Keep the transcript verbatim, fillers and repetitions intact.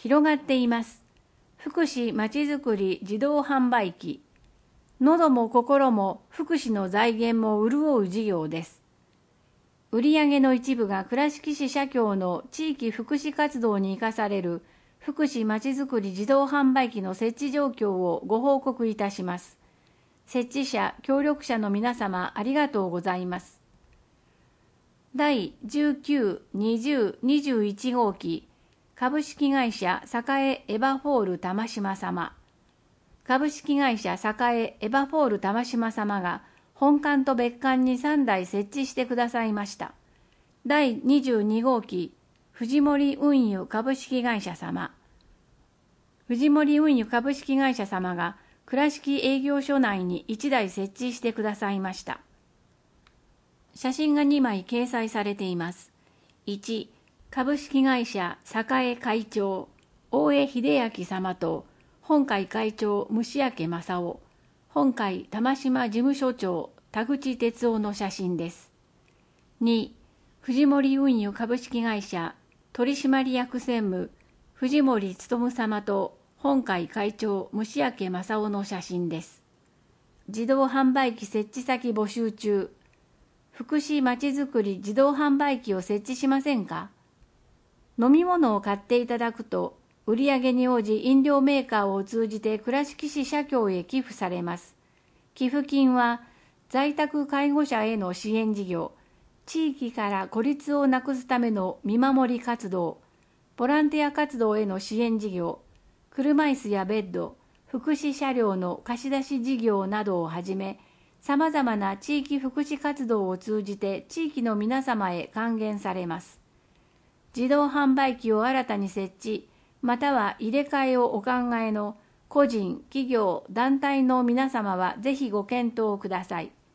広がっています。福祉まちづくり自動販売機。喉も心も福祉の財源も潤う事業です。売上の一部が倉敷市社協の地域福祉活動に生かされる福祉まちづくり自動販売機の設置状況をご報告いたします。設置者、協力者の皆様ありがとうございます。だいじゅうきゅう、にじゅう、にじゅういち号機株式会社栄エバフォール玉島様。株式会社栄エバフォール玉島様が本館と別館にさんだい設置してくださいました。だいにじゅうに号機藤森運輸株式会社様。藤森運輸株式会社様が倉敷営業所内にいちだい設置してくださいました。写真がにまい掲載されています。いち、株式会社栄会長大江秀明様と本会会長虫明正夫、本会玉島事務所長田口哲夫の写真です。に、藤森運輸株式会社取締役専務藤森勉様と本会会長虫明正夫の写真です。自動販売機設置先募集中。福祉まちづくり自動販売機を設置しませんか？飲み物を買っていただくと、売上に応じ飲料メーカーを通じて倉敷市社協へ寄付されます。寄付金は在宅介護者への支援事業、地域から孤立をなくすための見守り活動、ボランティア活動への支援事業、車椅子やベッド、福祉車両の貸し出し事業などをはじめ、さまざまな地域福祉活動を通じて地域の皆様へ還元されます。自動販売機を新たに設置、または入れ替えをお考えの個人、企業、団体の皆様はぜひご検討ください。